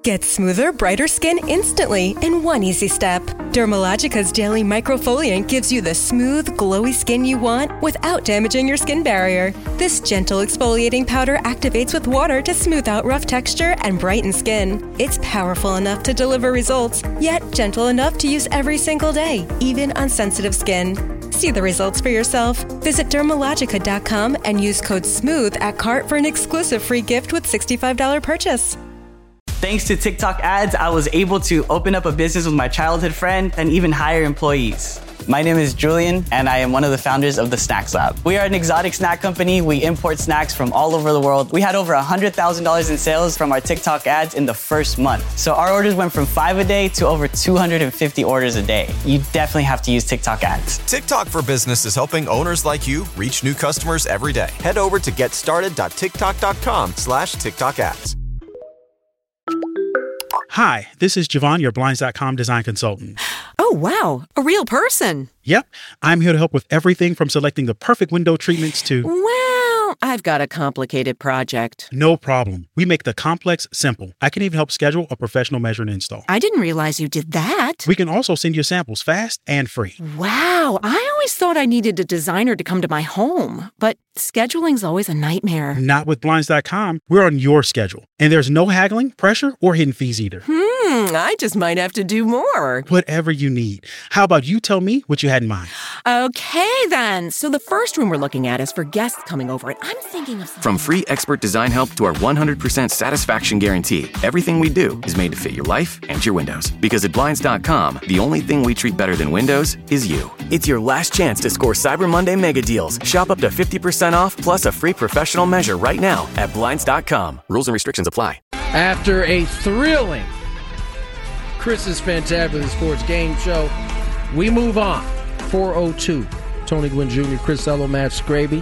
Get smoother, brighter skin instantly in one easy step. Dermalogica's daily microfoliant gives you the smooth, glowy skin you want without damaging your skin barrier. This gentle exfoliating powder activates with water to smooth out rough texture and brighten skin. It's powerful enough to deliver results, yet gentle enough to use every single day, even on sensitive skin. See the results for yourself. Visit Dermalogica.com and use code SMOOTH at cart for an exclusive free gift with $65 purchase. Thanks to TikTok ads, I was able to open up a business with my childhood friend and even hire employees. My name is Julian, and I am one of the founders of the Snacks Lab. We are an exotic snack company. We import snacks from all over the world. We had over $100,000 in sales from our TikTok ads in the first month. So our orders went from 5 a day to over 250 orders a day. You definitely have to use TikTok ads. TikTok for Business is helping owners like you reach new customers every day. Head over to getstarted.tiktok.com/TikTok ads. Hi, this is Javon, your Blinds.com design consultant. Oh, wow. A real person. Yep. I'm here to help with everything from selecting the perfect window treatments to... Well, I've got a complicated project. No problem. We make the complex simple. I can even help schedule a professional measure and install. I didn't realize you did that. We can also send you samples fast and free. Wow. I always thought I needed a designer to come to my home, but scheduling's always a nightmare. Not with Blinds.com. We're on your schedule. And there's no haggling, pressure, or hidden fees either. I just might have to do more. Whatever you need. How about you tell me what you had in mind? Okay, then. So the first room we're looking at is for guests coming over, and I'm thinking of... From free expert design help to our 100% satisfaction guarantee, everything we do is made to fit your life and your windows. Because at Blinds.com, the only thing we treat better than windows is you. It's your last chance to score Cyber Monday mega deals. Shop up to 50% off plus a free professional measure right now at Blinds.com. Rules and restrictions apply. After a thrilling Chris's Fantabulous Sports Game Show, we move on. 402. Tony Gwynn Jr., Chris Ello, Matt Scraby.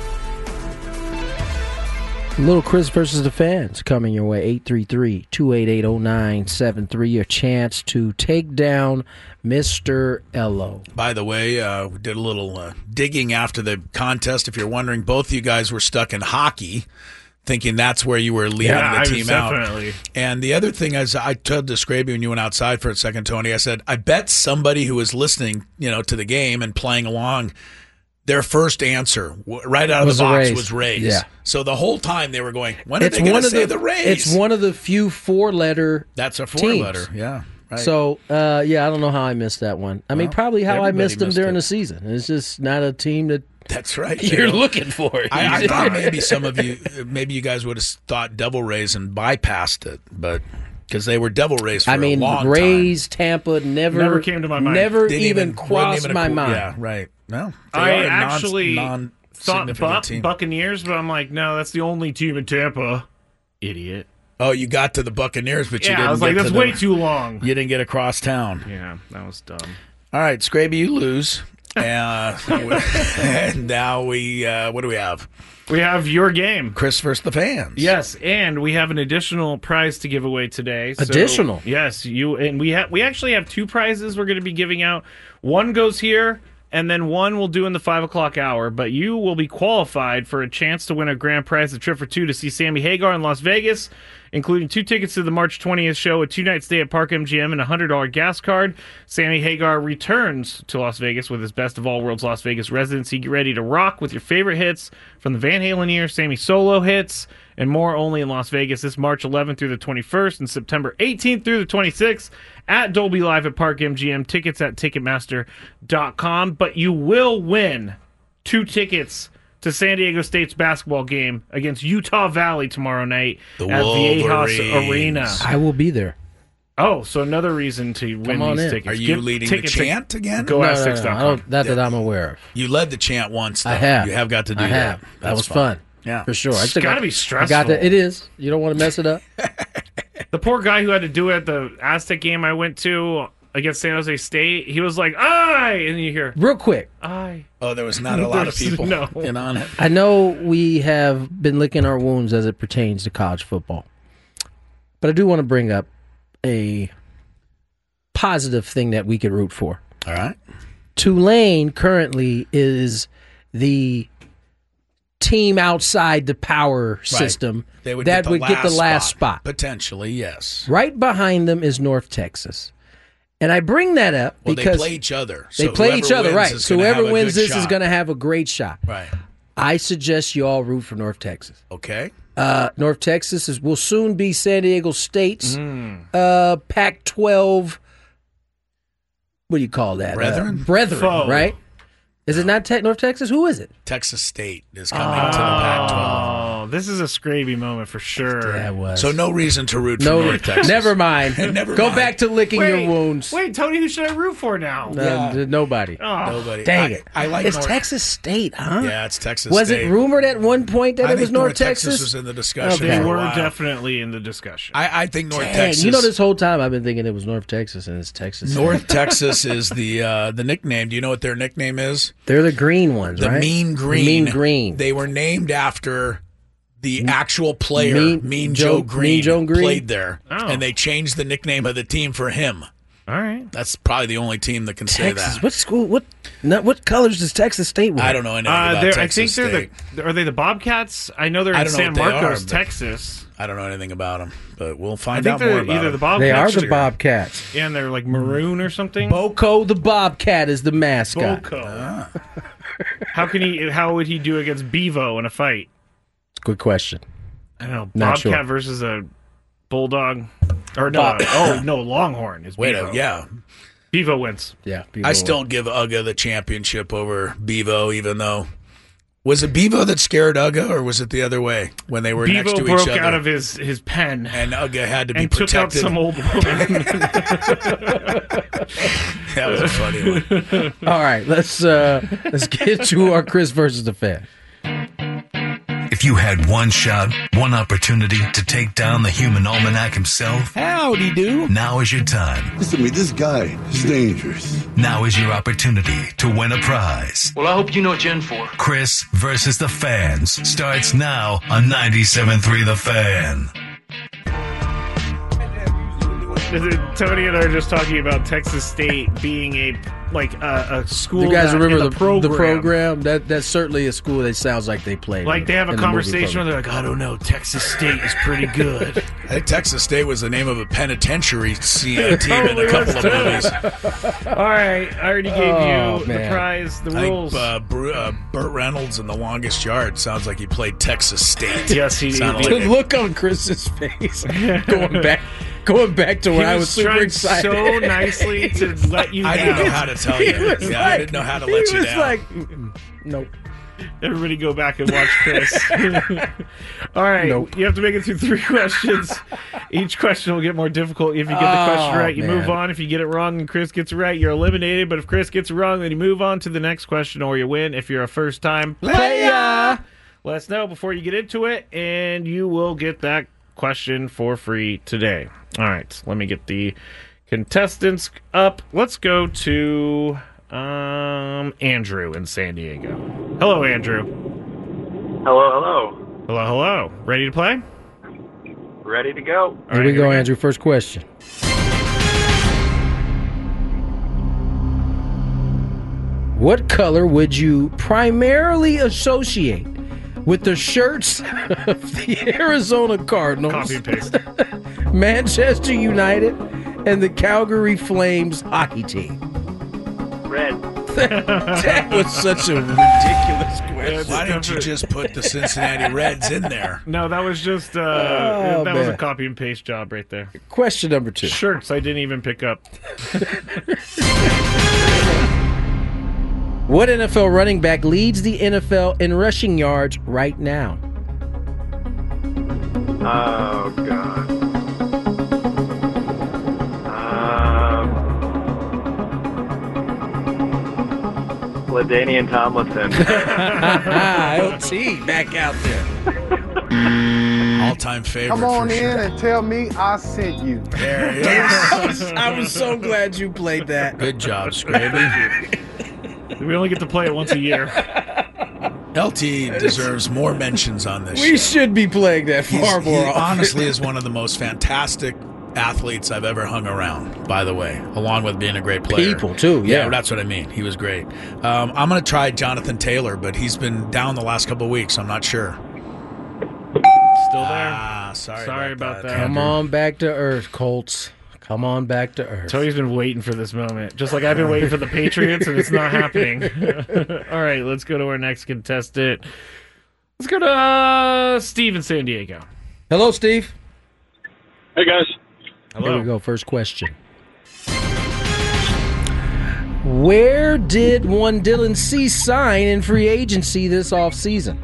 Little Chris versus the fans coming your way. 833-288-0973. Your chance to take down Mr. Ello. By the way, we did a little digging after the contest. If you're wondering, both of you guys were stuck in hockey, thinking that's where you were leaving the team out. Definitely. And the other thing is, I told Scraby when you went outside for a second, Tony, I said, I bet somebody who was listening, to the game and playing along, their first answer right out of the box was Rays. Yeah. So the whole time they were going, when are they going to say the Rays? It's one of the few four-letter That's a teams. four-letter, yeah. Right. So, I don't know how I missed that one. I mean, probably how I missed them during the season. It's just not a team that That's right. you're looking for. I thought maybe some of you, maybe you guys would have thought Devil Rays and bypassed it, but because they were Devil Rays for a long Rays, time. Tampa Never came to my mind. Never Didn't even crossed my mind. Yeah, right. No, I actually thought team. Buccaneers, but I'm like, no, that's the only team in Tampa. Idiot. Oh, you got to the Buccaneers, but you didn't. I was like, that's way too long. You didn't get across town. Yeah, that was dumb. All right, Scraby, you lose. And now we, what do we have? We have your game. Chris versus the fans. Yes, and we have an additional prize to give away today. So, Additional? Yes, we actually have two prizes we're going to be giving out. One goes here, and then one we'll do in the 5 o'clock hour. But you will be qualified for a chance to win a grand prize, a trip for two to see Sammy Hagar in Las Vegas, including 2 tickets to the March 20th show, a 2-night stay at Park MGM, and a $100 gas card. Sammy Hagar returns to Las Vegas with his Best of All Worlds Las Vegas residency. Get ready to rock with your favorite hits from the Van Halen year, Sammy solo hits, and more only in Las Vegas this March 11th through the 21st and September 18th through the 26th at Dolby Live at Park MGM. Tickets at Ticketmaster.com. But you will win 2 tickets to San Diego State's basketball game against Utah Valley tomorrow night at Viejas Arena. I will be there. Oh, so another reason to win these tickets. Are you leading the chant again? Go ask Six.com. Not that I'm aware of. You led the chant once, though. I have. You have got to do I that. have. That was fun. Yeah. For sure. It's got to be stressful. It is. You don't want to mess it up. The poor guy who had to do it at the Aztec game I went to against San Jose State, he was like, "Aye!" And you hear, real quick, "Aye." Oh, there was not a lot of people in on it. I know we have been licking our wounds as it pertains to college football, but I do want to bring up a positive thing that we could root for. All right. Tulane currently is the team outside the power system They would that get would get the last spot. Potentially, yes. Right behind them is North Texas. And I bring that up because they play each other. They play each other, right. So whoever wins this is going to have a great shot. Right. I suggest you all root for North Texas. Okay. North Texas will soon be San Diego State's Pac-12, what do you call that? Brethren, right? Is it not North Texas? Who is it? Texas State is coming to the Pac-12. Oh, this is a Scraby moment for sure. Yeah, it was. So no reason to root for North Texas. Never mind. Go back to licking your wounds. Wait, Tony, who should I root for now? Nobody. Oh. Nobody. Dang it. I like It's North. Texas State, huh? Yeah, it's Texas Was State. it rumored at one point that I it was think North Texas? was in the discussion. They for a were while. definitely in the discussion. I think North Dang, Texas. you know, this whole time I've been thinking it was North Texas, and it's Texas. North Texas is the nickname. Do you know what their nickname is? They're the green ones, The right? Mean Green. The Mean Green. They were named after the actual player, Mean Joe Green, Mean Joe Green played there, Oh. and they changed the nickname of the team for him. All right. That's probably the only team that can Texas. say that. What school? What colors does Texas State wear? I don't know anything about Texas I think State. are they the Bobcats? I know they're I in don't know San what they Marcos, are, but- Texas. I don't know anything about them, but we'll I find think out more they're about either them. the Bobcats. They are the or- Bobcats. Yeah, and they're like maroon or something. Boko the Bobcat is the mascot. Boko. How would he do against Bevo in a fight? Good question. I don't know. Not Bobcat sure. versus a bulldog, or no? Longhorn is Wait, Bevo. yeah. Bevo wins. Yeah, I still give Uga the championship over Bevo, even though. Was it Bevo that scared Uga, or was it the other way when they were next Bevo to broke each other? out of his pen and Uga had to be and took out protected. some old woman. That was a funny one. All right, let's get to our Chris versus the Fan. If you had one shot, one opportunity to take down the human almanac himself, howdy do. Now is your time. Listen to me, this guy is dangerous. Now is your opportunity to win a prize. Well, I hope you know what you're in for. Chris versus the Fans starts now on 97.3 The Fan. Tony and I are just talking about Texas State being a school. You guys that remember in the program? That's certainly a school that sounds like they play. Like they have a conversation where they're like, I don't know, Texas State is pretty good. I think Texas State was the name of a penitentiary team in a couple of movies. All right, I already gave you the prize, the rules. Burt Reynolds in The Longest Yard sounds like he played Texas State. Yes, he did. The look on Chris's face going back to when I was super excited. So nicely to let you down. I didn't know how to tell you. I didn't know how to let you down. He was like, nope. Everybody go back and watch Chris. All right. Nope. You have to make it through 3 questions. Each question will get more difficult. If you get the question right, you move on. If you get it wrong and Chris gets it right, you're eliminated. But if Chris gets it wrong, then you move on to the next question or you win. If you're a first-time player, let us know before you get into it, and you will get that question for free today. All right. Let me get the contestants up. Let's go to Andrew in San Diego. Hello, Andrew. Hello. Hello. Ready to play? Ready to go. Here we go, Andrew. First question. What color would you primarily associate with the shirts of the Arizona Cardinals, Copy and paste. Manchester United, and the Calgary Flames hockey team? Red. That was such a ridiculous question. Why didn't you just put the Cincinnati Reds in there? No, that was just that was a copy and paste job right there. Question number 2. Shirts I didn't even pick up. What NFL running back leads the NFL in rushing yards right now? Oh, God. LaDainian Tomlinson. LT back out there. All-time favorite. Come on for in sure. and tell me I sent you. There he is. I was so glad you played that. Good job, Scraby. We only get to play it once a year. LT deserves more mentions on this We show. should be playing that far more He often. honestly is one of the most fantastic athletes I've ever hung around, by the way, along with being a great player. People, too, yeah. That's what I mean. He was great. I'm going to try Jonathan Taylor, but he's been down the last couple of weeks. I'm not sure. Still there. Sorry about that. Come on back to earth, Colts. Come on back to earth. Tony's been waiting for this moment, just like I've been waiting for the Patriots, and it's not happening. All right, let's go to our next contestant. Let's go to Steve in San Diego. Hello, Steve. Hey, guys. Hello. Here we go. First question. Where did one Dylan Cease sign in free agency this offseason?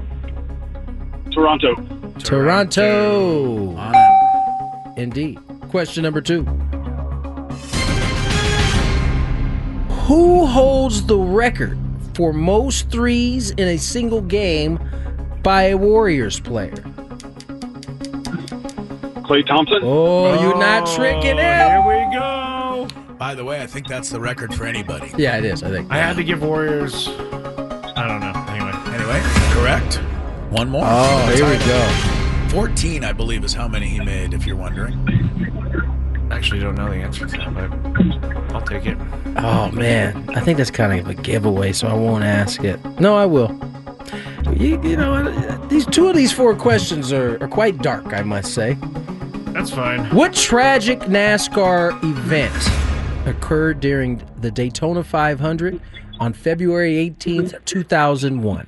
Toronto. On it. Indeed. Question number 2. Who holds the record for most threes in a single game by a Warriors player? Klay Thompson. Oh, you're not tricking him. Here we go. By the way, I think that's the record for anybody. Yeah, it is, I think. I had to give Warriors. I don't know. Anyway, correct. One more. Oh, here we go. 14, I believe, is how many he made, if you're wondering. Actually, don't know the answer to that, but I'll take it. Oh, man. I think that's kind of a giveaway, so I won't ask it. No, I will. You know, these 2 of these 4 questions are quite dark, I must say. That's fine. What tragic NASCAR event occurred during the Daytona 500 on February 18th, 2001?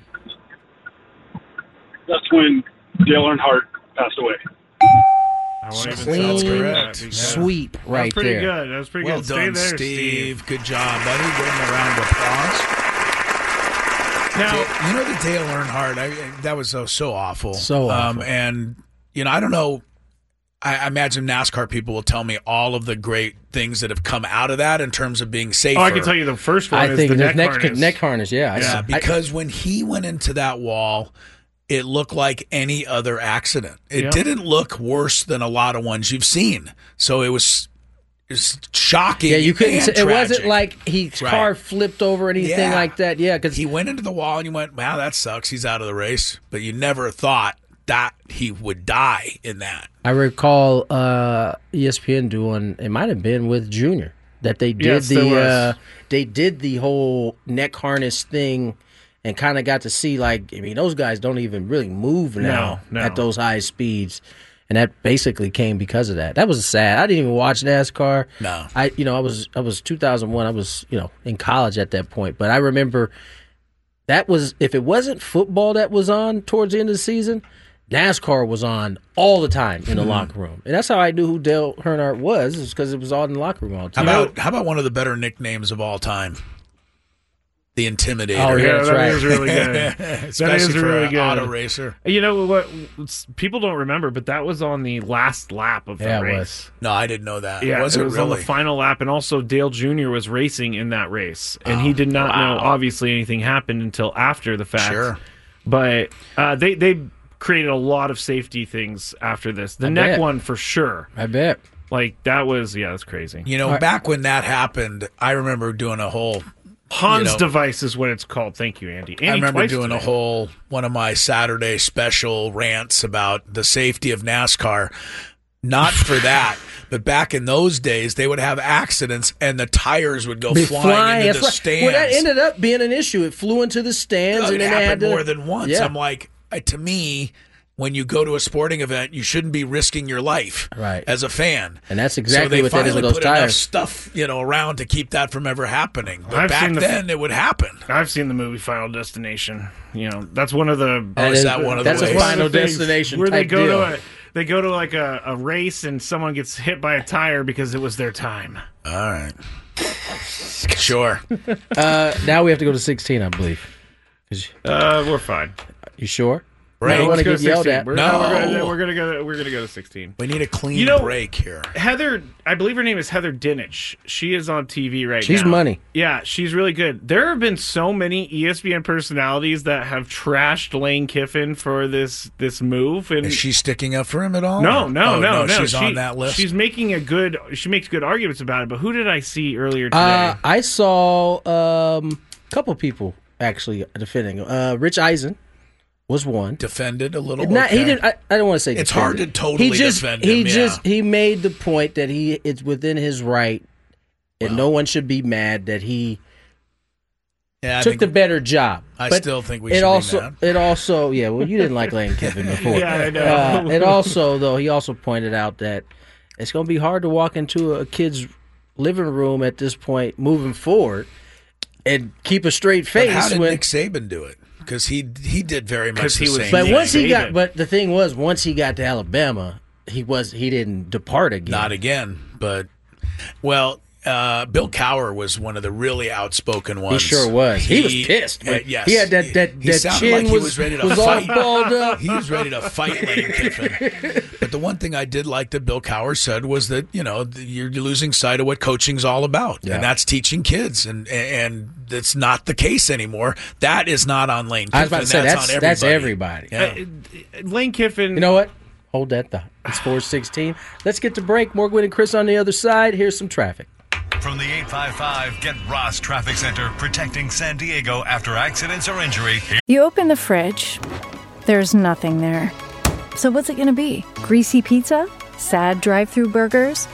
That's when Dale Earnhardt passed away. I won't even Clean celebrate sweep right there. That was pretty Well good. done, Stay there, Steve. Good job, buddy. Give him a round of applause. Now, you know the Dale Earnhardt, that was so awful. So awful. And, I don't know. I imagine NASCAR people will tell me all of the great things that have come out of that in terms of being safer. I can tell you the first one is the neck harness. Yeah, because when he went into that wall, it looked like any other accident. It didn't look worse than a lot of ones you've seen. So it was shocking. Yeah, you couldn't. It tragic. wasn't like his car flipped over or anything like that. Yeah, because he went into the wall and you went, "Wow, that sucks. He's out of the race." But you never thought that he would die in that. I recall ESPN doing. It might have been with Junior that they did they did the whole neck harness thing. And kind of got to see, those guys don't even really move now at those high speeds. And that basically came because of that. That was sad. I didn't even watch NASCAR. No. I was 2001. I was, in college at that point. But I remember that was, if it wasn't football that was on towards the end of the season, NASCAR was on all the time in the locker room. And that's how I knew who Dale Earnhardt was, is because it was all in the locker room all the time. How about one of the better nicknames of all time? The Intimidator. Oh, yeah, that's right. Is really good. That is really good. Auto racer. You know what? People don't remember, but that was on the last lap of the race. No, I didn't know that. Yeah, was it was really? On the final lap, and also Dale Jr. was racing in that race, and he did not know. Obviously, anything happened until after the fact. Sure, but they created a lot of safety things after this. The neck one for sure. I bet. That was that's crazy. Back when that happened, I remember doing a whole. Hans device is what it's called. Thank you, Andy. I remember doing a whole one of my Saturday special rants about the safety of NASCAR. Not for that, but back in those days, they would have accidents and the tires would go flying into the stands. Well, that ended up being an issue. It flew into the stands, and it then happened they had more than once. Yeah. I'm like, to me, when you go to a sporting event, you shouldn't be risking your life as a fan. And that's exactly what that is with those put tires. Enough stuff, around to keep that from ever happening. But back then, it would happen. I've seen the movie Final Destination. That's one of the. That's a Final Destination where type deal. They go to like a race and someone gets hit by a tire because it was their time. All right. Sure. Now we have to go to 16, I believe. We're fine. You sure? Right. I don't want to get yelled at. We're gonna go to 16. We need a clean break here. Heather, I believe her name is Heather Dinich. She is on TV right now. She's money. Yeah, she's really good. There have been so many ESPN personalities that have trashed Lane Kiffin for this move. And is she sticking up for him at all? No. She's on that list. She makes good arguments about it. But who did I see earlier today? I saw a couple people actually defending. Rich Eisen was one. Defended a little. He didn't. I don't want to say it's defended. hard to totally defend him. He made the point that it's within his right, and no one should be mad that he took the better job. I still think we should be mad. It also, yeah. Well, you didn't like Lane Kiffin before. Yeah, I know. It also, though, he also pointed out that it's going to be hard to walk into a kid's living room at this point, moving forward, and keep a straight face. But how did Nick Saban do it? Because he did very much the same. But the thing was, once he got to Alabama, he didn't depart again. Not again. But Bill Cowher was one of the really outspoken ones. He sure was. He was pissed. Yes. He had that sounded chin like he was ready to was fight. all balled up. He was ready to fight Lane Kiffin. But the one thing I did like that Bill Cowher said was that, you're losing sight of what coaching's all about. Yeah. And that's teaching kids. And that's not the case anymore. That is not on Lane Kiffin. I was about to say, that's on everybody. That's everybody. Yeah. Lane Kiffin. You know what? Hold that thought. It's 4:16. Let's get to break. Morgan and Chris on the other side. Here's some traffic. From the 855 Get Ross Traffic Center, protecting San Diego after accidents or injury. You open the fridge, there's nothing there. So what's it going to be? Greasy pizza? Sad drive-thru burgers?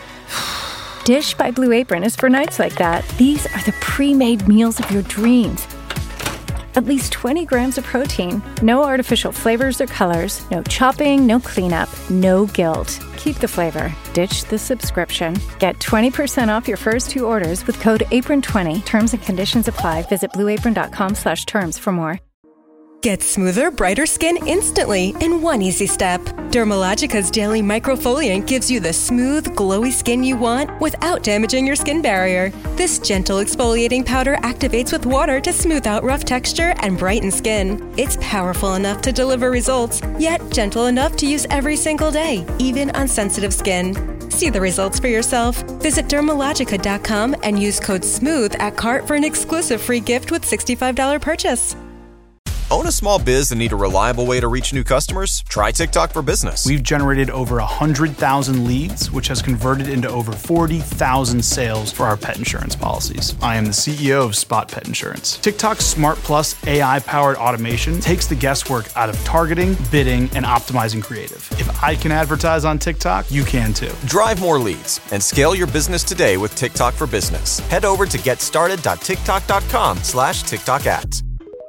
Dish by Blue Apron is for nights like that. These are the pre-made meals of your dreams. At least 20 grams of protein, no artificial flavors or colors, no chopping, no cleanup, no guilt. Keep the flavor. Ditch the subscription. Get 20% off your first 2 orders with code APRON20. Terms and conditions apply. Visit blueapron.com/terms for more. Get smoother, brighter skin instantly in one easy step. Dermalogica's Daily Microfoliant gives you the smooth, glowy skin you want without damaging your skin barrier. This gentle exfoliating powder activates with water to smooth out rough texture and brighten skin. It's powerful enough to deliver results, yet gentle enough to use every single day, even on sensitive skin. See the results for yourself. Visit Dermalogica.com and use code SMOOTH at cart for an exclusive free gift with $65 purchase. Own a small biz and need a reliable way to reach new customers? Try TikTok for Business. We've generated over 100,000 leads, which has converted into over 40,000 sales for our pet insurance policies. I am the CEO of Spot Pet Insurance. TikTok's Smart Plus AI-powered automation takes the guesswork out of targeting, bidding, and optimizing creative. If I can advertise on TikTok, you can too. Drive more leads and scale your business today with TikTok for Business. Head over to getstarted.tiktok.com/TikTok ads.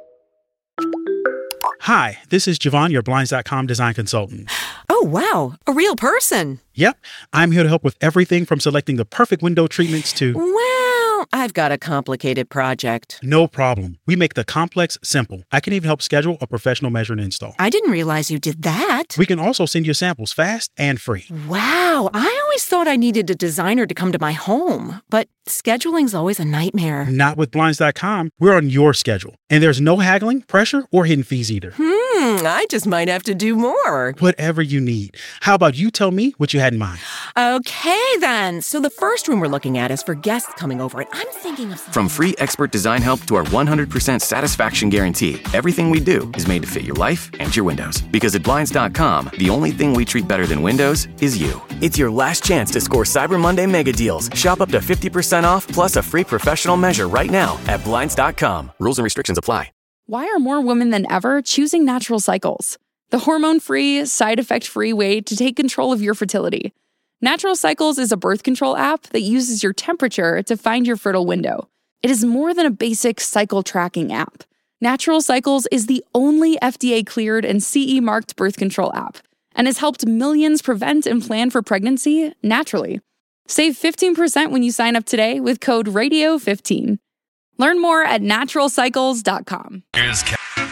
Hi, this is Javon, your Blinds.com design consultant. Oh, wow. A real person. Yep. I'm here to help with everything from selecting the perfect window treatments to... Well, I've got a complicated project. No problem. We make the complex simple. I can even help schedule a professional measure and install. I didn't realize you did that. We can also send you samples fast and free. Wow. I always thought I needed a designer to come to my home, but scheduling's always a nightmare. Not with Blinds.com. We're on your schedule. And there's no haggling, pressure, or hidden fees either. I just might have to do more. Whatever you need. How about you tell me what you had in mind? Okay, then. So the first room we're looking at is for guests coming over, and I'm thinking of something. From free expert design help to our 100% satisfaction guarantee, everything we do is made to fit your life and your windows. Because at Blinds.com, the only thing we treat better than windows is you. It's your last chance to score Cyber Monday mega deals. Shop up to 50% off plus a free professional measure right now at Blinds.com. Rules and restrictions apply. Why are more women than ever choosing Natural Cycles? The hormone-free, side-effect-free way to take control of your fertility. Natural Cycles is a birth control app that uses your temperature to find your fertile window. It is more than a basic cycle tracking app. Natural Cycles is the only FDA-cleared and CE-marked birth control app and has helped millions prevent and plan for pregnancy naturally. Save 15% when you sign up today with code RADIO15. Learn more at naturalcycles.com. Here's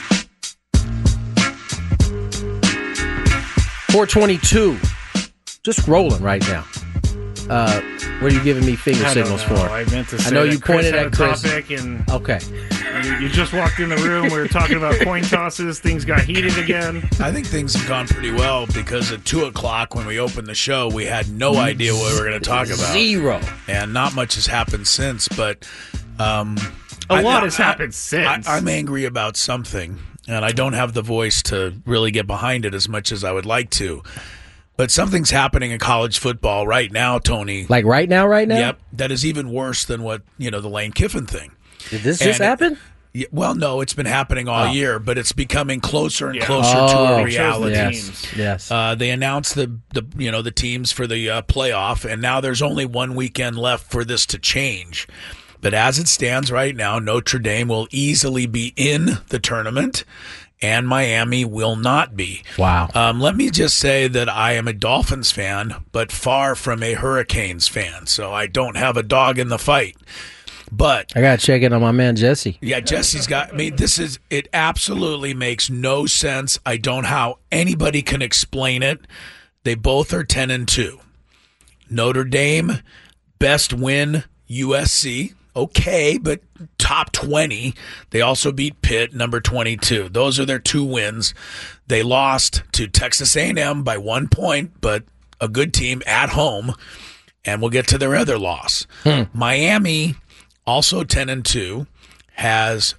422. Just rolling right now. What are you giving me finger signals for? I meant to say I know you pointed at Chris. And okay. You just walked in the room. We were talking about coin tosses. Things got heated again. I think things have gone pretty well because at 2 o'clock when we opened the show, we had no idea what we were going to talk about. Zero. And not much has happened since, but... a lot has happened since. I'm angry about something, and I don't have the voice to really get behind it as much as I would like to. But something's happening in college football right now, Tony. Like right now? Yep. That is even worse than what, the Lane Kiffin thing. Did this just happen? Yeah, well, no, it's been happening all year, but it's becoming closer and closer to a reality. Yes. They announced the teams for the playoff, and now there's only one weekend left for this to change. But as it stands right now, Notre Dame will easily be in the tournament, and Miami will not be. Wow. Let me just say that I am a Dolphins fan, but far from a Hurricanes fan, so I don't have a dog in the fight. But I got to check in on my man Jesse. Yeah, Jesse's got. I mean, it absolutely makes no sense. I don't know how anybody can explain it. They both are 10-2. Notre Dame, best win, USC. Okay, but top 20. They also beat Pitt, number 22. Those are their 2 wins. They lost to Texas A&M by 1 point, but a good team at home. And we'll get to their other loss. Miami, also 10-2, has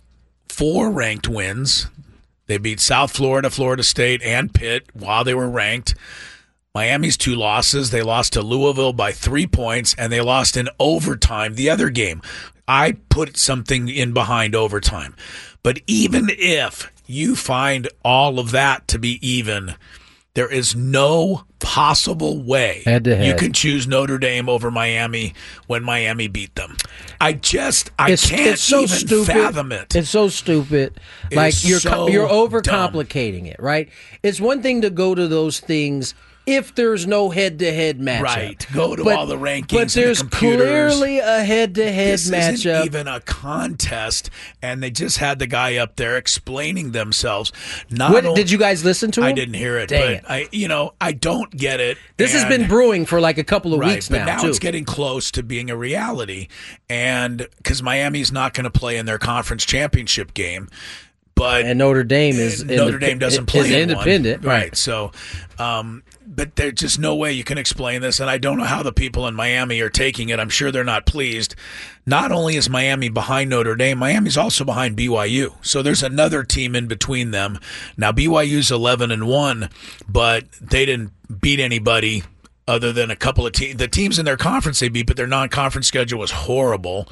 4 ranked wins. They beat South Florida, Florida State, and Pitt while they were ranked. Miami's 2 losses. They lost to Louisville by 3 points, and they lost in overtime the other game. I put something in behind overtime. But even if you find all of that to be even, there is no possible way you can choose Notre Dame over Miami when Miami beat them. I can't even fathom it. It's so stupid. You're overcomplicating it, right? It's one thing to go to those things if there's no head-to-head matchup. Right. Go to all the rankings. But there's clearly a head-to-head matchup. This isn't even a contest, and they just had the guy up there explaining themselves. Did you guys listen to him? I didn't hear it. But I don't get it. This has been brewing for like a couple of weeks now, but now it's getting close to being a reality, and because Miami's not going to play in their conference championship game. And Notre Dame doesn't play independent, right? So, but there's just no way you can explain this, and I don't know how the people in Miami are taking it. I'm sure they're not pleased. Not only is Miami behind Notre Dame, Miami's also behind BYU. So there's another team in between them. Now BYU's 11-1, but they didn't beat anybody other than a couple of teams. The teams in their conference they beat, but their non-conference schedule was horrible.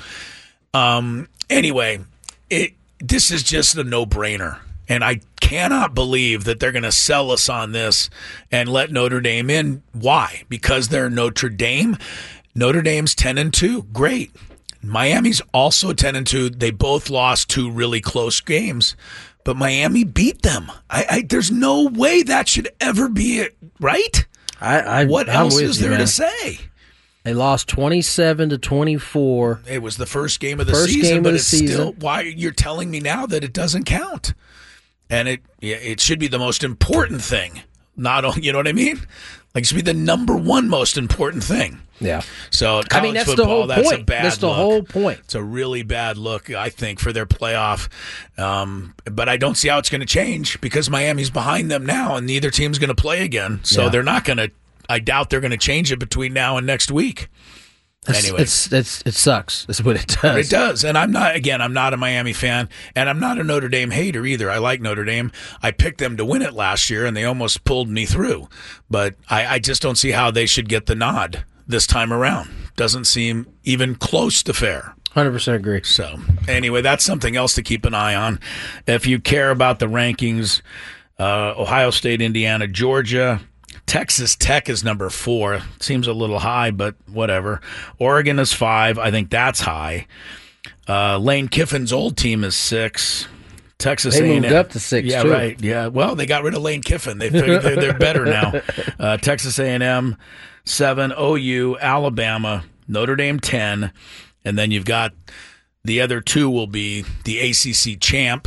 Anyway, this is just a no-brainer, and I cannot believe that they're going to sell us on this and let Notre Dame in. Why? Because they're Notre Dame. Notre Dame's 10-2. Great. Miami's also 10-2. They both lost 2 really close games, but Miami beat them. There's no way that should ever be it, right? What else is there to say? They lost 27-24. It was the first game of the season, but it's still why you're telling me now that it doesn't count. And it should be the most important thing. Not only, you know what I mean? Like it should be the number one most important thing. Yeah. So college that's football, the whole that's point. a bad That's the look. whole point. It's a really bad look, I think, for their playoff. But I don't see how it's going to change because Miami's behind them now, and neither team's going to play again. So they're not going to. I doubt they're going to change it between now and next week. Anyway, it sucks. That's what it does. It does. And I'm not a Miami fan, and I'm not a Notre Dame hater either. I like Notre Dame. I picked them to win it last year, and they almost pulled me through. But I just don't see how they should get the nod this time around. Doesn't seem even close to fair. 100% agree. So anyway, that's something else to keep an eye on. If you care about the rankings, Ohio State, Indiana, Georgia, Texas Tech is number 4. Seems a little high, but whatever. Oregon is 5. I think that's high. Lane Kiffin's old team is 6. Texas they A&M. moved up to 6, yeah, too. Right. Yeah, well, they got rid of Lane Kiffin. They figured they're better now. Texas A&M, 7. OU, Alabama, Notre Dame, 10. And then you've got the other 2 will be the ACC champ,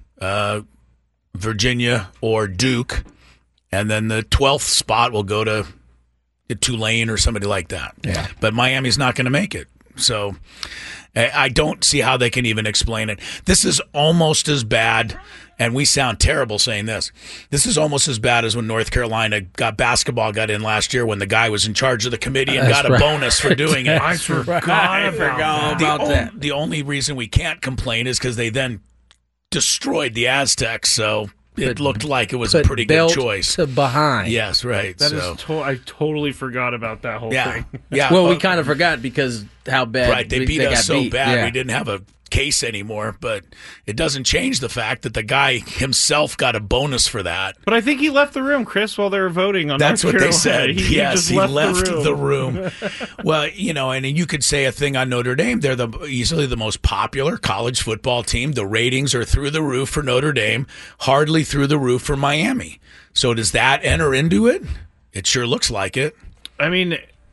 Virginia or Duke. And then the 12th spot will go to Tulane or somebody like that. Yeah. But Miami's not going to make it. So I don't see how they can even explain it. This is almost as bad, and we sound terrible saying this. This is almost as bad as when North Carolina basketball got in last year when the guy was in charge of the committee and got a bonus for doing it. I forgot about that. The only reason we can't complain is because they then destroyed the Aztecs, so it looked like it was a pretty good choice. To behind. Yes, right. I totally forgot about that whole thing. Yeah. Well, we kind of forgot because how bad they beat us so beat. bad. Yeah. We didn't have a case anymore, but it doesn't change the fact that the guy himself got a bonus for that. But I think he left the room, Chris, while they were voting on That's North what Carolina. they said. He Yes, just he left the room. Well, and you could say a thing on Notre Dame. They're easily the most popular college football team. The ratings are through the roof for Notre Dame, hardly through the roof for Miami. So does that enter into it? It sure looks like it. I mean,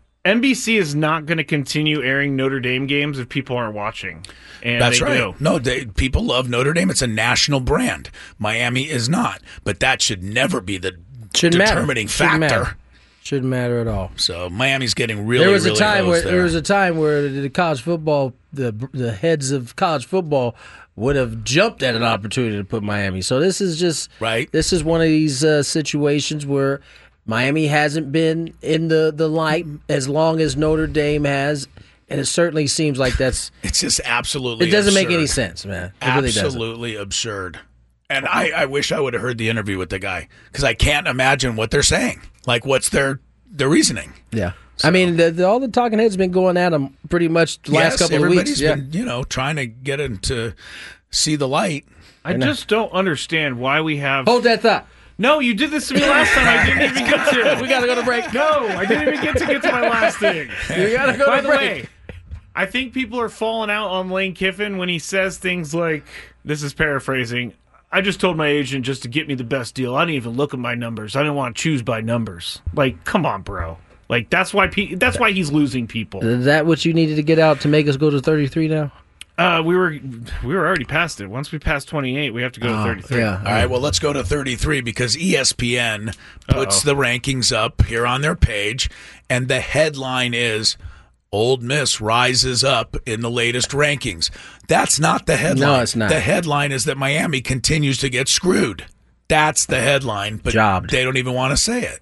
NBC is not going to continue airing Notre Dame games if people aren't watching. And That's right. Do. No, people love Notre Dame. It's a national brand. Miami is not. But that should never be the determining factor. Shouldn't matter at all. So Miami's getting really, there was really a time close where there was a time where the college football, the heads of college football would have jumped at an opportunity to put Miami. So this is just right. This is one of these situations where Miami hasn't been in the light as long as Notre Dame has, and it certainly seems like that's. It's just absolutely. It doesn't absurd. make any sense, man. It absolutely really absurd. And I wish I would have heard the interview with the guy because I can't imagine what they're saying. Like, what's their reasoning? Yeah. So. I mean, all the talking heads have been going at him pretty much the last couple of weeks. Everybody's been, trying to get him to see the light. I just don't understand why we have. Hold that thought. No, you did this to me last time. I didn't even get to. We got to go to break. No, I didn't even get to my last thing. You got to go By to the break. way, I think people are falling out on Lane Kiffin when he says things like, this is paraphrasing, I just told my agent just to get me the best deal. I didn't even look at my numbers. I didn't want to choose by numbers. Like, come on, bro. Like, that's why he's losing people. Is that what you needed to get out to make us go to 33 now? We were already past it. Once we pass 28, we have to go to 33. Yeah. All right, well, let's go to 33 because ESPN puts the rankings up here on their page, and the headline is Ole Miss rises up in the latest rankings. That's not the headline. No, it's not. The headline is that Miami continues to get screwed. That's the headline, but they don't even want to say it.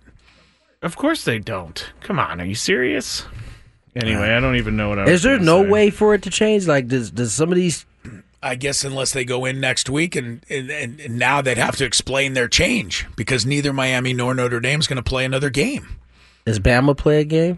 Of course they don't. Come on, are you serious? Anyway, I don't even know what I was Is there no way for it to change? Like, does some of these... I guess unless they go in next week, and now they'd have to explain their change because neither Miami nor Notre Dame is going to play another game. Does Bama play a game?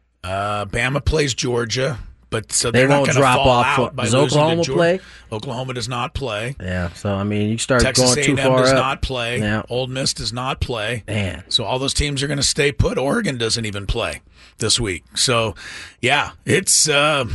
Bama plays Georgia, but so they they're won't not going to drop fall off. out by Does losing Oklahoma to Georgia. play? Oklahoma does not play. Yeah, so I mean, you start Texas going too A&M far does up. not play. Yeah. Ole Miss does not play. Man. So all those teams are going to stay put. Oregon doesn't even play this week. So, yeah, it's a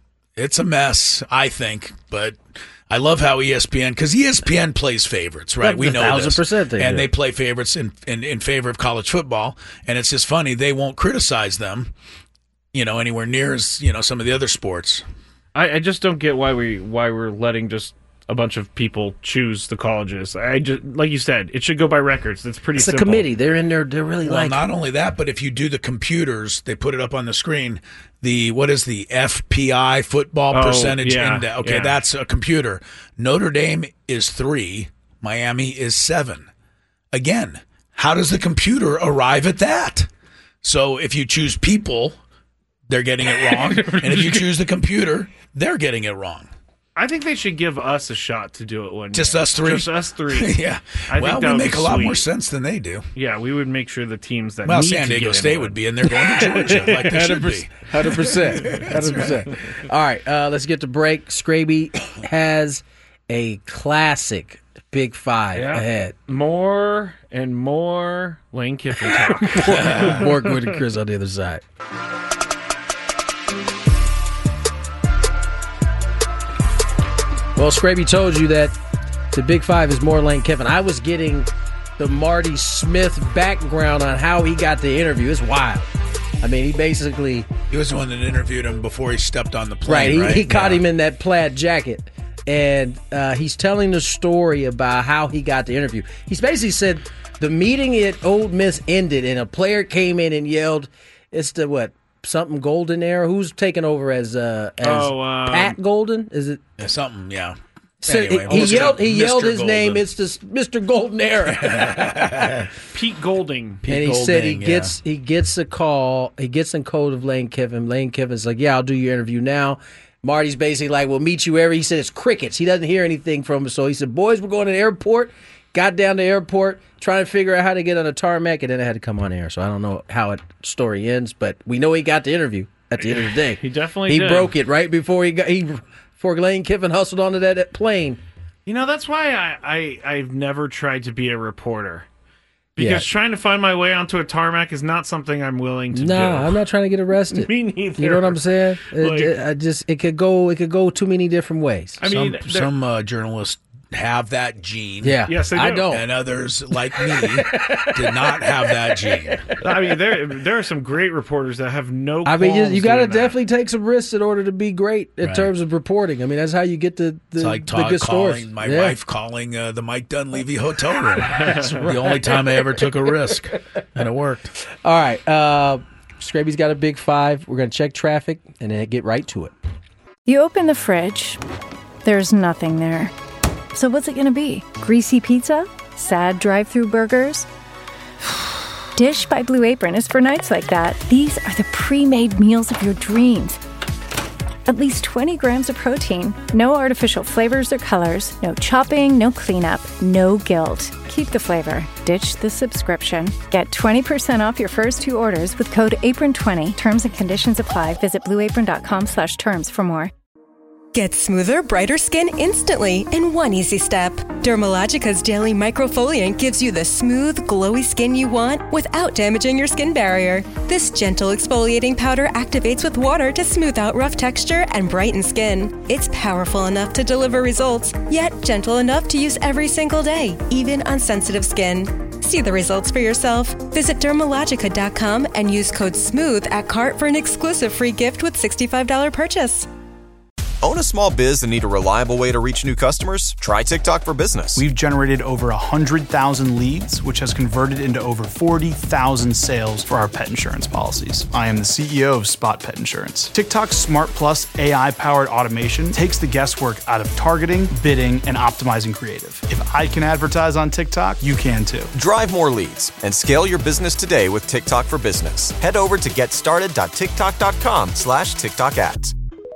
mess, I think. But I love how ESPN, because ESPN plays favorites, right? We know 1,000% this. And they play favorites in favor of college football. And it's just funny. They won't criticize them, anywhere near as, some of the other sports. I just don't get why we're letting just a bunch of people choose the colleges. I just, like you said, it should go by records. That's pretty It's simple. a committee. They're in there. They're really Well, not only that, but if you do the computers, they put it up on the screen. What is the FPI football percentage index? Okay, that's a computer. Notre Dame is 3. Miami is 7. Again, how does the computer arrive at that? So if you choose people, they're getting it wrong. And if you choose the computer, they're getting it wrong. I think they should give us a shot to do it one Just year. us 3? Just us 3. Yeah. I well, think that we would make be a lot sweet. more sense than they do. Yeah, we would make sure the teams that Well, need San to Diego get State in would be in there going to Georgia like they should be. 100%. 100%. All right, let's get to break. Scraby has a classic Big Five ahead. More and more Lane Kiffin talk. More Gwen and Chris on the other side. Well, Scraby told you that the Big Five is more Lane Kiffin. I was getting the Marty Smith background on how he got the interview. It's wild. I mean, he was the one that interviewed him before he stepped on the plane, right? He caught him in that plaid jacket. And he's telling the story about how he got the interview. He's basically said the meeting at Ole Miss ended and a player came in and yelled, it's the something Golden era? Who's taking over as Pat Golden? Is it? Something, yeah. So anyway, he yelled his Golden. name. It's this Mr. Golden era. Pete Golding. And he said he gets a call. He gets in code of Lane Kiffin. Lane Kiffin's like, yeah, I'll do your interview now. Marty's basically like, we'll meet you he said it's crickets. He doesn't hear anything from him. So he said, boys, we're going to the airport. Got down to the airport, trying to figure out how to get on a tarmac, and then I had to come on air. So I don't know how the story ends, but we know he got the interview at the end of the day. He definitely did. broke it right before he before Lane Kiffin hustled onto that plane. You know, that's why I've never tried to be a reporter. Because trying to find my way onto a tarmac is not something I'm willing to do. No, I'm not trying to get arrested. Me neither. You know what I'm saying? It could go too many different ways. I mean, some journalists have that gene. Yeah. Yes, they do. I don't. And others, like me, did not have that gene. I mean, there are some great reporters that have no I mean, you got to doing definitely take some risks in order to be great in terms of reporting. I mean, that's how you get the It's like Todd good stories. My wife calling the Mike Dunleavy hotel room. That's the only time I ever took a risk, and it worked. All right. Scraby's got a big 5. We're going to check traffic and then get right to it. You open the fridge. There's nothing there. So what's it going to be? Greasy pizza? Sad drive-through burgers? Dish by Blue Apron is for nights like that. These are the pre-made meals of your dreams. At least 20 grams of protein, no artificial flavors or colors, no chopping, no cleanup, no guilt. Keep the flavor. Ditch the subscription. Get 20% off your first 2 orders with code APRON20. Terms and conditions apply. Visit blueapron.com/terms for more. Get smoother, brighter skin instantly in one easy step. Dermalogica's Daily Microfoliant gives you the smooth, glowy skin you want without damaging your skin barrier. This gentle exfoliating powder activates with water to smooth out rough texture and brighten skin. It's powerful enough to deliver results, yet gentle enough to use every single day, even on sensitive skin. See the results for yourself. Visit Dermalogica.com and use code SMOOTH at cart for an exclusive free gift with $65 purchase. Own a small biz and need a reliable way to reach new customers? Try TikTok for Business. We've generated over 100,000 leads, which has converted into over 40,000 sales for our pet insurance policies. I am the CEO of Spot Pet Insurance. TikTok's Smart Plus AI-powered automation takes the guesswork out of targeting, bidding, and optimizing creative. If I can advertise on TikTok, you can too. Drive more leads and scale your business today with TikTok for Business. Head over to getstarted.tiktok.com/TikTok ads.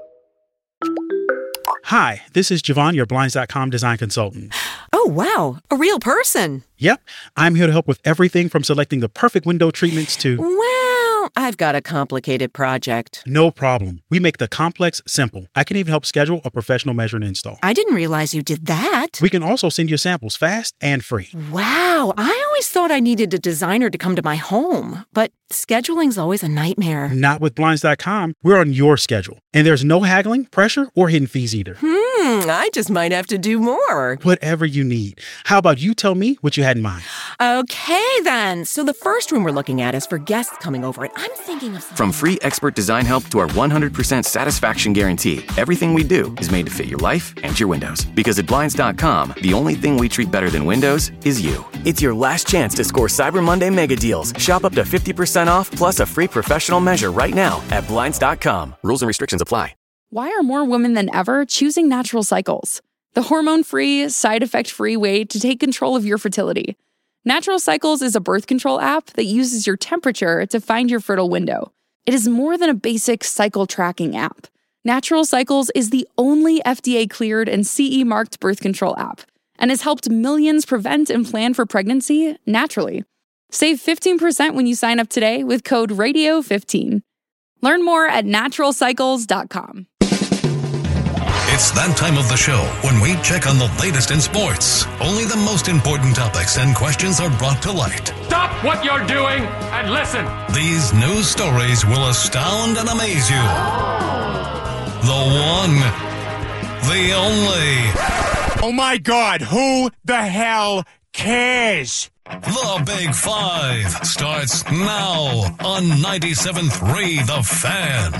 Hi, this is Javon, your Blinds.com design consultant. Oh, wow. A real person. Yep. I'm here to help with everything from selecting the perfect window treatments to... Well, I've got a complicated project. No problem. We make the complex simple. I can even help schedule a professional measure and install. I didn't realize you did that. We can also send you samples fast and free. Wow. I always thought I needed a designer to come to my home, but scheduling's always a nightmare. Not with Blinds.com. We're on your schedule. And there's no haggling, pressure, or hidden fees either. I just might have to do more. Whatever you need. How about you tell me what you had in mind? Okay, then. So the first room we're looking at is for guests coming over, and I'm thinking of... From free expert design help to our 100% satisfaction guarantee, everything we do is made to fit your life and your windows. Because at Blinds.com, the only thing we treat better than windows is you. It's your last chance to score Cyber Monday mega deals. Shop up to 50% off plus a free professional measure right now at Blinds.com. Rules and restrictions apply. Why are more women than ever choosing Natural Cycles? The hormone-free, side-effect-free way to take control of your fertility. Natural Cycles is a birth control app that uses your temperature to find your fertile window. It is more than a basic cycle tracking app. Natural Cycles is the only FDA-cleared and CE-marked birth control app and has helped millions prevent and plan for pregnancy naturally. Save 15% when you sign up today with code RADIO15. Learn more at naturalcycles.com. It's that time of the show when we check on the latest in sports. Only the most important topics and questions are brought to light. Stop what you're doing and listen. These news stories will astound and amaze you. The one, the only. Oh my God, who the hell cares? The Big Five starts now on 97.3 The Fan.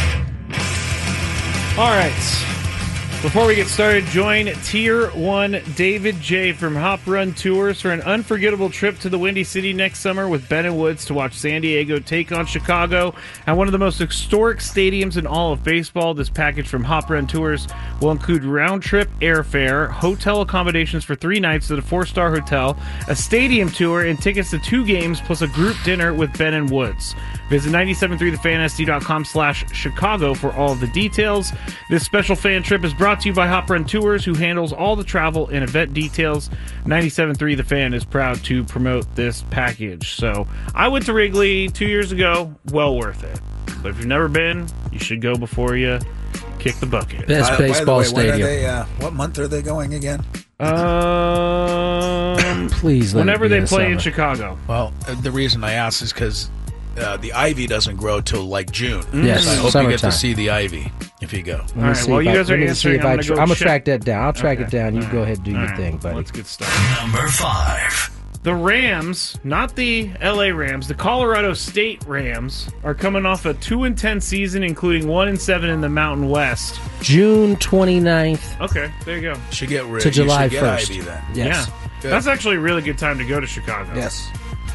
All right. Before we get started, join Tier 1 David J. from Hop Run Tours for an unforgettable trip to the Windy City next summer with Ben and Woods to watch San Diego take on Chicago at one of the most historic stadiums in all of baseball. This package from Hop Run Tours will include round-trip airfare, hotel accommodations for 3 nights at a 4-star hotel, a stadium tour, and tickets to 2 games plus a group dinner with Ben and Woods. Visit 973thefansd.com/Chicago for all of the details. This special fan trip is brought to you by Hop Run Tours, who handles all the travel and event details. 97.3 The Fan is proud to promote this package. So I went to Wrigley 2 years ago. Well worth it. But if you've never been, you should go before you kick the bucket. Best baseball stadium. What month are they going again? Please. Whenever they play in Chicago. Well, the reason I ask is because the ivy doesn't grow till like June. Yes, so I hope you get to summertime. see the ivy if you go. All right, while you guys are answering, I'm going to track that down. I'll track it down. You go ahead and do your thing, buddy. Let's get started. Number 5. The Rams, not the LA Rams, the Colorado State Rams are coming off a 2-10 season, including 1-7 in the Mountain West. June 29th. Okay, there you go. Should get rid to July 1st. Ivy then. Yes. Yeah, that's actually a really good time to go to Chicago. Yes.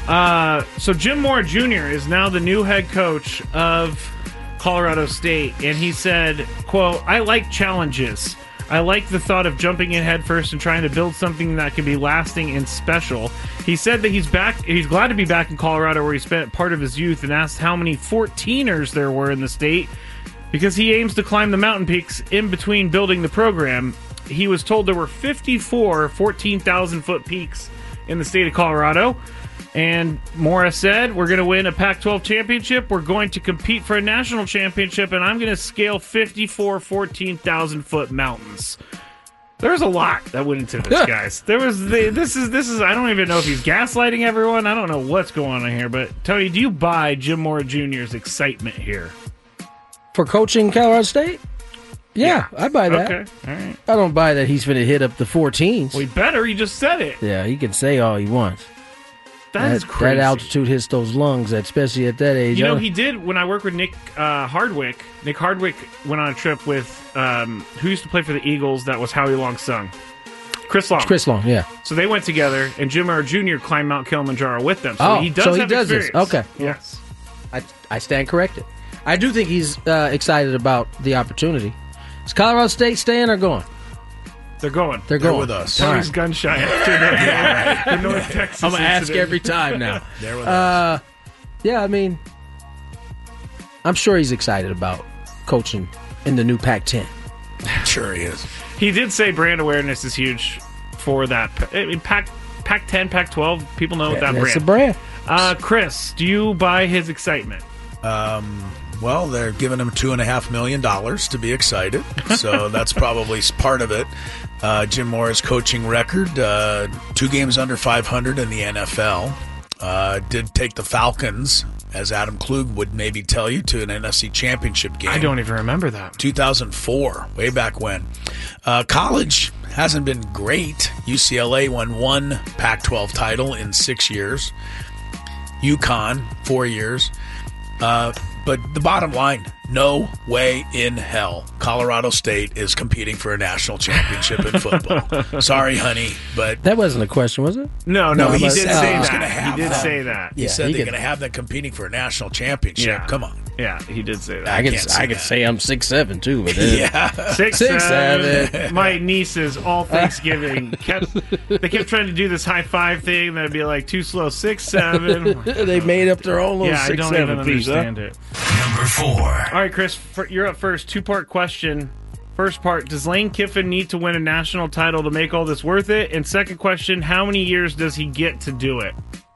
So Jim Mora Jr. is now the new head coach of Colorado State, and he said, quote, "I like challenges. I like the thought of jumping in head first and trying to build something that can be lasting and special." He said that he's glad to be back in Colorado where he spent part of his youth, and asked how many 14ers there were in the state because he aims to climb the mountain peaks in between building the program. He was told there were 54 14,000-foot peaks in the state of Colorado. And Mora said, "We're going to win a Pac-12 championship. We're going to compete for a national championship, and I'm going to scale 54 14,000-foot mountains." There's a lot that went into this, guys. This is. I don't even know if he's gaslighting everyone. I don't know what's going on here. But Tony, do you buy Jim Mora Jr.'s excitement here for coaching Colorado State? Yeah, I buy that. Okay, all right. I don't buy that he's going to hit up the 14s. Well, he better. He just said it. Yeah, he can say all he wants. That is crazy. That altitude hits those lungs, especially at that age. You know, he did when I worked with Nick Hardwick. Nick Hardwick went on a trip with who used to play for the Eagles. That was Howie Long's son, Chris Long. Chris Long, yeah. So they went together, and Jim Mora Jr. climbed Mount Kilimanjaro with them. So he does have experience. This. Okay. Yes. I stand corrected. I do think he's excited about the opportunity. Is Colorado State staying or going? They're going. They're going with us. Tony's gun shy after the North Texas. I'm going to ask incident. every time now. They're with us. Yeah, I mean, I'm sure he's excited about coaching in the new Pac-10. Sure he is. He did say brand awareness is huge for that. I mean, Pac-10, Pac-12, people know that That's brand. a brand. Chris, do you buy his excitement? Well, they're giving him $2.5 million to be excited, so that's probably part of it. Jim Mora's coaching record, 2 games under 500 in the NFL. Did take the Falcons, as Adam Klug would maybe tell you, to an NFC Championship game. I don't even remember that. 2004, way back when. College hasn't been great. UCLA won 1 Pac-12 title in 6 years. UConn, 4 years. But the bottom line, no way in hell Colorado State is competing for a national championship in football. Sorry, honey, but... That wasn't a question, was it? No, he did say that. He did say that. He said they're going to have them competing for a national championship. Yeah. Come on. Yeah, he did say that. I could say I'm 6'7", too. But yeah. 6'7". My nieces, all Thanksgiving, they kept trying to do this high five thing. That'd be like too slow. 6'7". They made up their own little 6'7" I don't even piece, understand it. Number 4. All right, Chris, you're up first. 2-part question. First part, does Lane Kiffin need to win a national title to make all this worth it? And second question, how many years does he get to do it?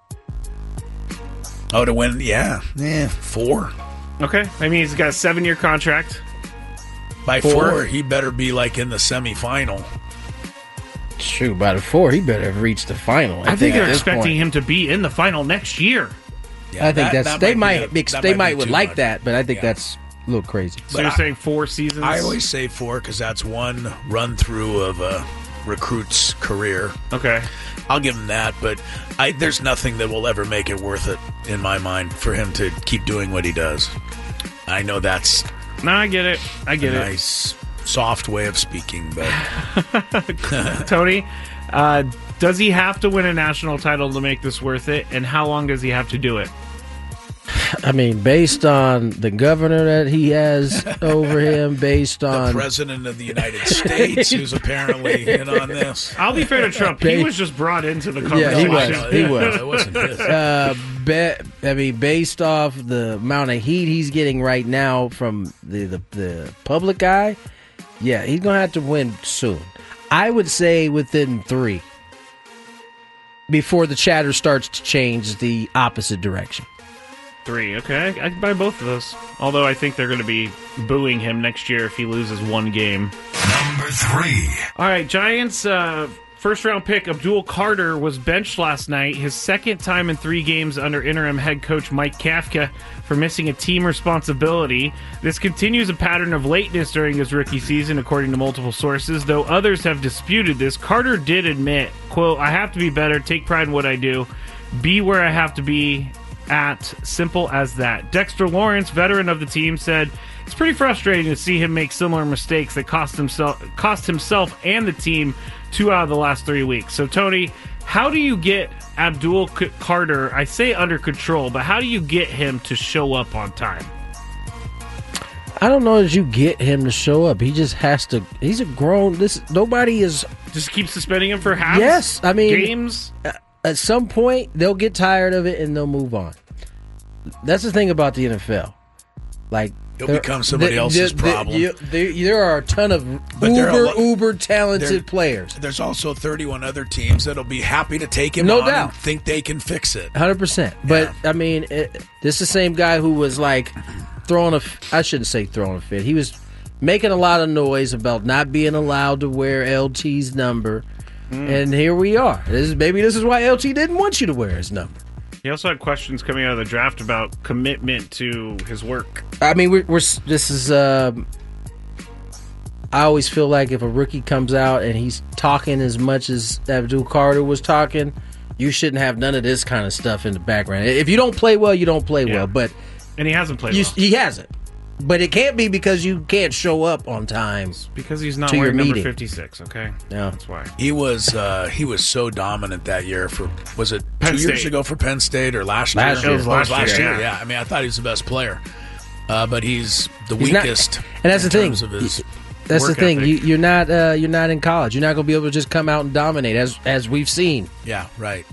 Oh, to win? Yeah, 4. Okay. I mean, he's got a 7-year contract. By 4, he better be like in the semifinal. Shoot, by the 4, he better have reached the final. I think they're expecting him to be in the final next year. Yeah, I think they might would like much. that, but I think that's a little crazy. So you're saying 4 seasons? I always say 4 because that's one run through of a recruit's career. Okay, I'll give him that, but there's nothing that will ever make it worth it in my mind for him to keep doing what he does. I know that's I get it. Nice, soft way of speaking, but Tony, does he have to win a national title to make this worth it? And how long does he have to do it? I mean, based on the governor that he has over him, based on the president of the United States, who's apparently in on this. I'll be fair to Trump. He was just brought into the conversation. Yeah, he was. It wasn't his. I mean, based off the amount of heat he's getting right now from the public eye, yeah, he's going to have to win soon. I would say within 3, before the chatter starts to change the opposite direction. 3. Okay, I can buy both of those. Although I think they're going to be booing him next year if he loses one game. Number 3. All right, Giants first-round pick Abdul Carter was benched last night, his second time in 3 games under interim head coach Mike Kafka for missing a team responsibility. This continues a pattern of lateness during his rookie season, according to multiple sources, though others have disputed this. Carter did admit, quote, "I have to be better, take pride in what I do, be where I have to be at, simple as that." Dexter Lawrence, veteran of the team, said it's pretty frustrating to see him make similar mistakes that cost himself and the team 2 out of the last 3 weeks. So, Tony, how do you get Abdul Carter, I say under control, but how do you get him to show up on time? I don't know as you get him to show up. He just has to. He's a grown. Nobody is. Just keep suspending him for halves? Yes, I mean games. At some point, they'll get tired of it and they'll move on. That's the thing about the NFL. Like, it'll become somebody else's problem. There are a ton of uber talented players. There's also 31 other teams that'll be happy to take him no on doubt. And think they can fix it. 100%. But, I mean, this is the same guy who was like I shouldn't say throwing a fit. He was making a lot of noise about not being allowed to wear LT's number. And here we are. Maybe this is why LT didn't want you to wear his number. He also had questions coming out of the draft about commitment to his work. I mean, this is. I always feel like if a rookie comes out and he's talking as much as Abdul Carter was talking, you shouldn't have none of this kind of stuff in the background. If you don't play well, you don't play well. And he hasn't played well. He hasn't. But it can't be because you can't show up on time. It's because he's not wearing number 56, okay? Yeah. That's why. He was so dominant that year was it Penn 2 years State. ago for Penn State or last year? It was last year. Yeah. I mean, I thought he was the best player. But he's the weakest. And that's the thing. That's the thing. You're not in college. You're not going to be able to just come out and dominate as we've seen. Yeah, right.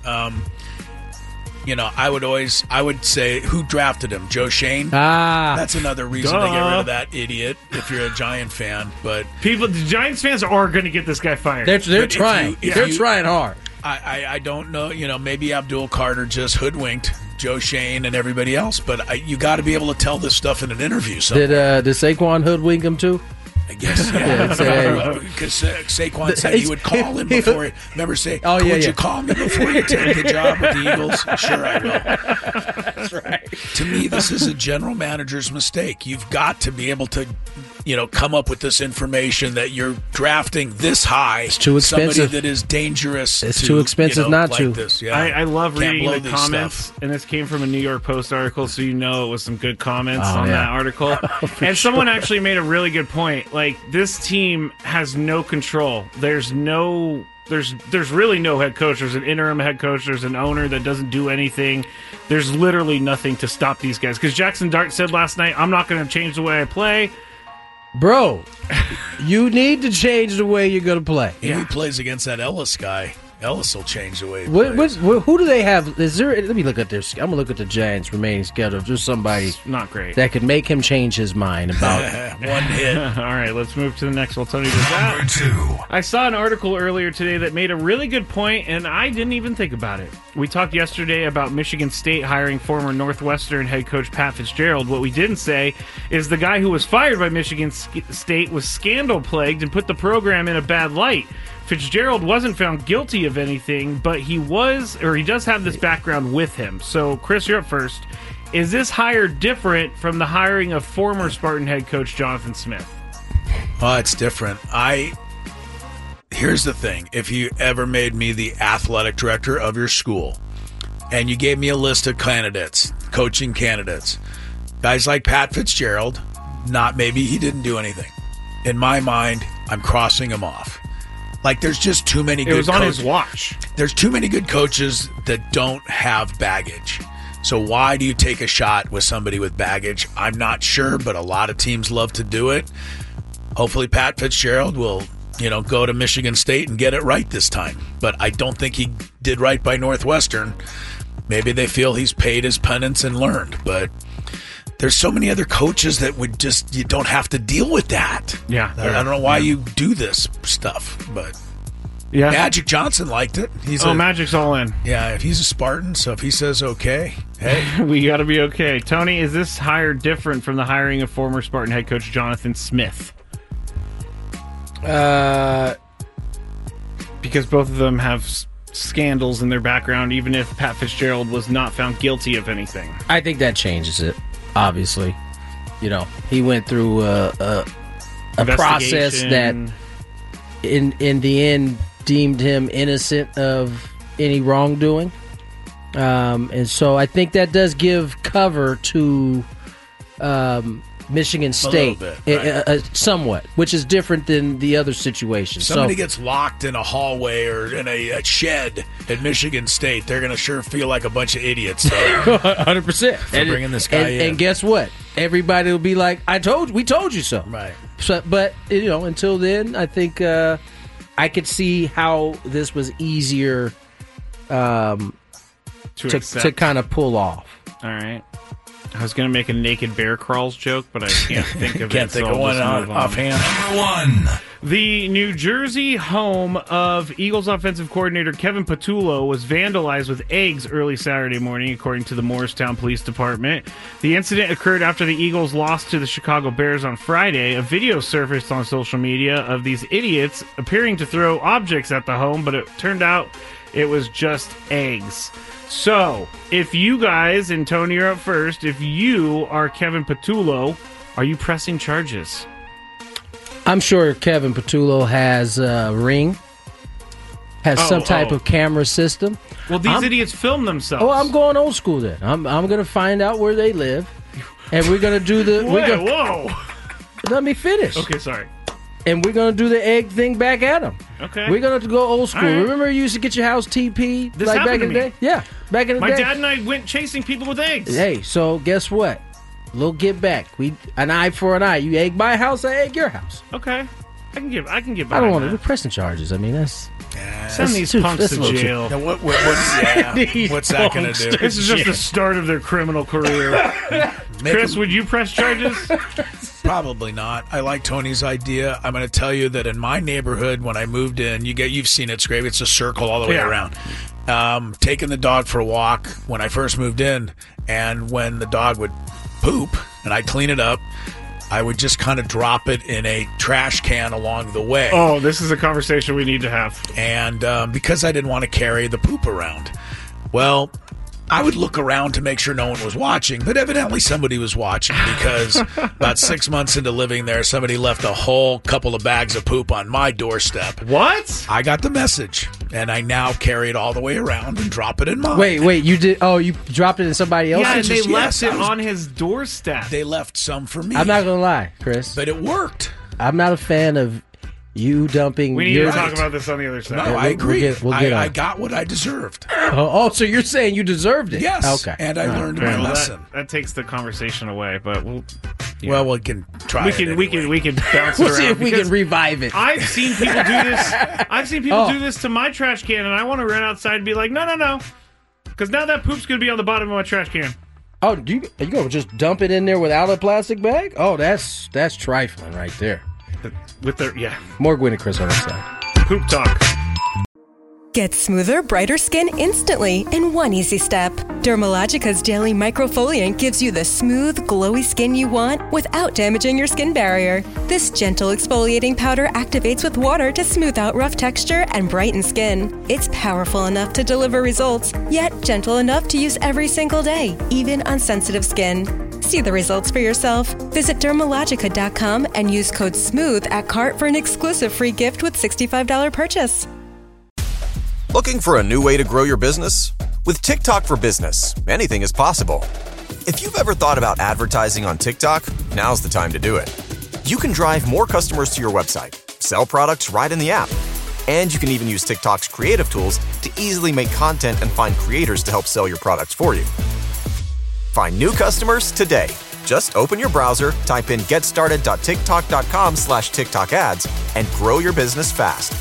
I would say, who drafted him? Joe Shane? That's another reason to get rid of that idiot if you're a Giant fan. But the Giants fans are going to get this guy fired. They're trying. They're trying hard. I don't know. Maybe Abdul Carter just hoodwinked Joe Shane and everybody else, but you got to be able to tell this stuff in an interview somewhere. Did Saquon hoodwink him too? I guess, yeah. Because Saquon said he would call him before. Remember, would you call me before you take the job with the Eagles? Sure, I will. That's right. To me, this is a general manager's mistake. You've got to be able to, come up with this information that you're drafting this high. It's too expensive. Somebody that is dangerous. It's too expensive not like to. This. Yeah. I love Can't reading blow the this comments, stuff. and this came from a New York Post article, so it was some good comments on that article. And someone actually made a really good point. Like, this team has no control. There's really no head coach. There's an interim head coach. There's an owner that doesn't do anything. There's literally nothing to stop these guys. Because Jackson Dart said last night, I'm not going to change the way I play. Bro, you need to change the way you're going to play. If he plays against that Ellis guy, Ellis will change the way he plays. Who do they have? Let me look at this. I'm going to look at the Giants' remaining schedule. If there's somebody not great that could make him change his mind about one hit. All right, let's move to the next one. Tony does that. Number 2. I saw an article earlier today that made a really good point, and I didn't even think about it. We talked yesterday about Michigan State hiring former Northwestern head coach Pat Fitzgerald. What we didn't say is the guy who was fired by Michigan State was scandal-plagued and put the program in a bad light. Fitzgerald wasn't found guilty of anything, but he does have this background with him. So, Chris, you're up first. Is this hire different from the hiring of former Spartan head coach Jonathan Smith? Oh, it's different. Here's the thing. If you ever made me the athletic director of your school and you gave me a list of candidates, coaching candidates, guys like Pat Fitzgerald, maybe he didn't do anything. In my mind, I'm crossing him off. Like, there's just too many good coaches. It was on his watch. There's too many good coaches that don't have baggage. So why do you take a shot with somebody with baggage? I'm not sure, but a lot of teams love to do it. Hopefully Pat Fitzgerald will, go to Michigan State and get it right this time. But I don't think he did right by Northwestern. Maybe they feel he's paid his penance and learned. But there's so many other coaches that you don't have to deal with that. Yeah. I don't know why you do this stuff, but Yeah. Magic Johnson liked it. Magic's all in. Yeah, he's a Spartan, so if he says okay, hey. We got to be okay. Tony, is this hire different from the hiring of former Spartan head coach Jonathan Smith? Because both of them have scandals in their background, even if Pat Fitzgerald was not found guilty of anything. I think that changes it, obviously. He went through a process that in the end deemed him innocent of any wrongdoing. And so I think that does give cover to Michigan State a little bit, right. Somewhat, which is different than the other situations. Somebody gets locked in a hallway or in a shed at Michigan State, they're going to sure feel like a bunch of idiots. 100%. For bringing this guy in. And guess what? Everybody will be like, we told you so. Right. So, but, until then, I think I could see how this was easier to kind of pull off. All right. I was going to make a naked bear crawls joke, but I can't think of Can't think of one offhand. Number 1. The New Jersey home of Eagles offensive coordinator Kevin Patullo was vandalized with eggs early Saturday morning, according to the Morristown Police Department. The incident occurred after the Eagles lost to the Chicago Bears on Friday. A video surfaced on social media of these idiots appearing to throw objects at the home, but it turned out it was just eggs. So, if you guys, and Tony, you're up first, if you are Kevin Patullo, are you pressing charges? I'm sure Kevin Patullo has a ring, has some type of camera system. Well, these idiots film themselves. Oh, I'm going old school then. I'm going to find out where they live, and we're going to do the... Whoa. Let me finish. Okay, sorry. And we're going to do the egg thing back at them. Okay. We're going to go old school. Right. Remember you used to get your house TP? This like happened back in to the me. day? Yeah, back in the day. My dad and I went chasing people with eggs. Hey, so guess what? Little get back. An eye for an eye. You egg my house, I egg your house. Okay. I can get I behind don't want to that. do pressing charges. I mean, that's... Send these punks to jail. Now, what's that going to do? This is just the start of their criminal career. Chris, would you press charges? Probably not. I like Tony's idea. I'm going to tell you that in my neighborhood, when I moved in, you've seen it, Scrape. It's a circle all the way around. Taking the dog for a walk when I first moved in, and when the dog would poop and I'd clean it up, I would just kind of drop it in a trash can along the way. Oh, this is a conversation we need to have. And because I didn't want to carry the poop around, well, I would look around to make sure no one was watching, but evidently somebody was watching because about 6 months into living there, somebody left a whole couple of bags of poop on my doorstep. What? I got the message, and I now carry it all the way around and drop it in mine. Wait, you did? Oh, you dropped it in somebody else's? Yeah, and they left it on his doorstep. They left some for me. I'm not going to lie, Chris. But it worked. I'm not a fan of you dumping... We need to talk about this on the other side. No, I agree. We'll get I got what I deserved. Oh, so you're saying you deserved it? Yes. Okay. And I learned my lesson. That takes the conversation away, but we'll... Well, we can try. We can bounce it around. See if we can revive it. I've seen people do this. I've seen people do this to my trash can, and I want to run outside and be like, no, because now that poop's going to be on the bottom of my trash can. Oh, are you going to just dump it in there without a plastic bag? Oh, that's trifling right there. More Gwen and Chris on our side. Poop talk. Get smoother, brighter skin instantly in one easy step. Dermalogica's daily microfoliant gives you the smooth, glowy skin you want without damaging your skin barrier. This gentle exfoliating powder activates with water to smooth out rough texture and brighten skin. It's powerful enough to deliver results, yet gentle enough to use every single day, even on sensitive skin. See the results for yourself. Visit Dermalogica.com and use code SMOOTH at cart for an exclusive free gift with $65 purchase. Looking for a new way to grow your business? With TikTok for Business, anything is possible. If you've ever thought about advertising on TikTok, now's the time to do it. You can drive more customers to your website, sell products right in the app, and you can even use TikTok's creative tools to easily make content and find creators to help sell your products for you. Find new customers today. Just open your browser, type in getstarted.tiktok.com/TikTok ads, and grow your business fast.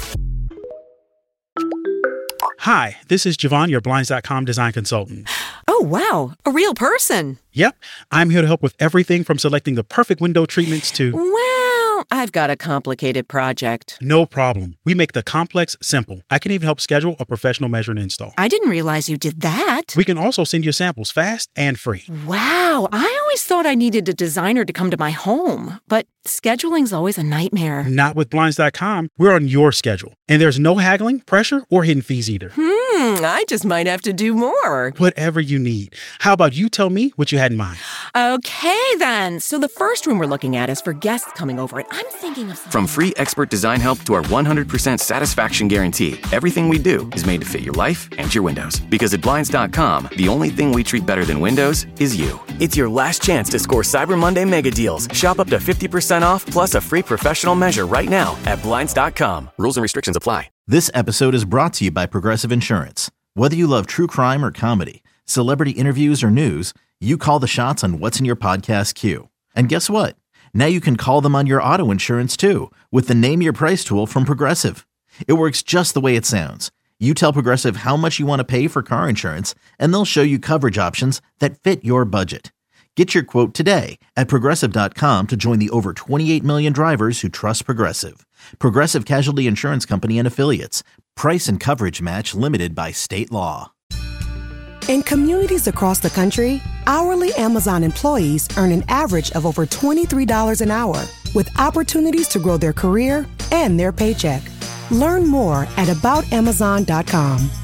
Hi, this is Javon, your Blinds.com design consultant. Oh, wow. A real person. Yep. I'm here to help with everything from selecting the perfect window treatments to... Well, I've got a complicated project. No problem. We make the complex simple. I can even help schedule a professional measure and install. I didn't realize you did that. We can also send you samples fast and free. Wow, I always thought I needed a designer to come to my home, but scheduling's always a nightmare. Not with Blinds.com. We're on your schedule, and there's no haggling, pressure, or hidden fees either. I just might have to do more. Whatever you need. How about you tell me what you had in mind? Okay, then. So the first room we're looking at is for guests coming over, and I'm thinking of... From free expert design help to our 100% satisfaction guarantee, everything we do is made to fit your life and your windows. Because at Blinds.com, the only thing we treat better than windows is you. It's your last chance to score Cyber Monday mega deals. Shop up to 50% off, plus a free professional measure right now at Blinds.com. Rules and restrictions apply. This episode is brought to you by Progressive Insurance. Whether you love true crime or comedy, celebrity interviews or news, you call the shots on what's in your podcast queue. And guess what? Now you can call them on your auto insurance too with the Name Your Price tool from Progressive. It works just the way it sounds. You tell Progressive how much you want to pay for car insurance, and they'll show you coverage options that fit your budget. Get your quote today at Progressive.com to join the over 28 million drivers who trust Progressive. Progressive Casualty Insurance Company and Affiliates. Price and coverage match limited by state law. In communities across the country, hourly Amazon employees earn an average of over $23 an hour, with opportunities to grow their career and their paycheck. Learn more at aboutamazon.com.